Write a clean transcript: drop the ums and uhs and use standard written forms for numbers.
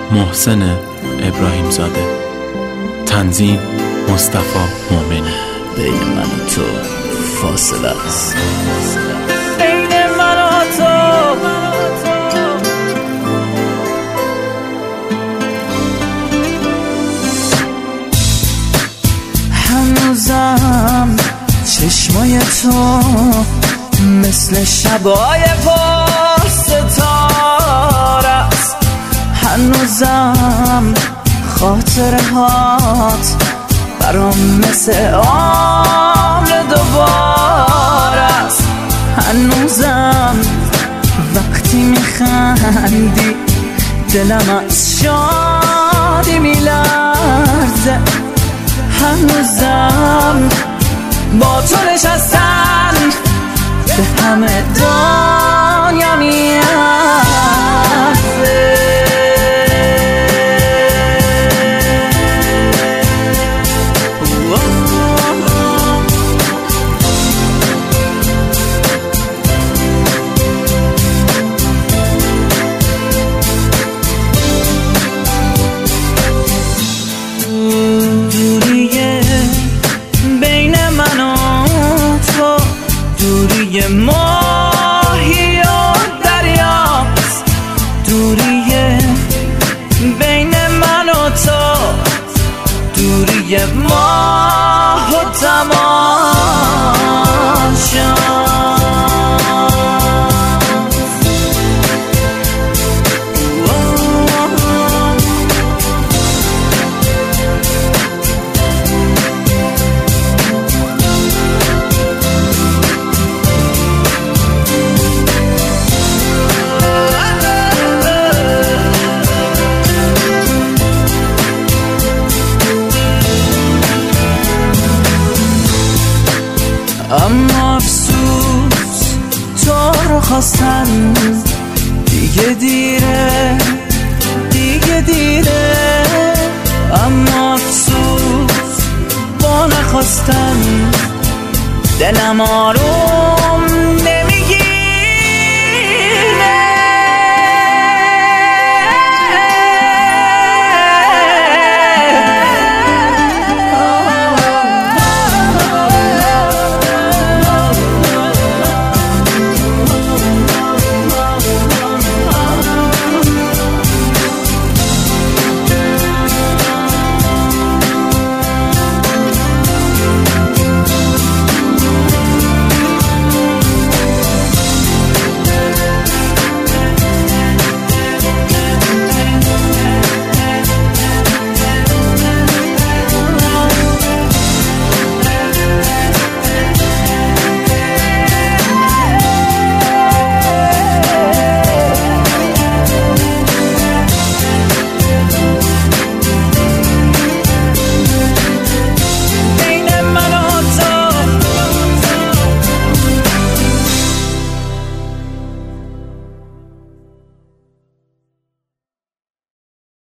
محسن ابراهیم زاده. تنظیم مصطفی مومنی. بین من و تو فاصله است، بین من و تو. هنوزم چشمای تو مثل شبای پرستاره است، هنوزم خاطره هات برام مثل عمر دوباره است، هنوزم وقتی میخندی دلم از شادی میلرزه، هنوزم با تو نشستن به همه دنیا میارزه. دوریه بین من و تو، دوری ماهی و دریاست، دوری بین من و تو، دوری ماه و تماشاست. اما افسوس تو رو خواستن دیگه دیره، دیگه دیره، اما افسوس با نخواستن دلم آروم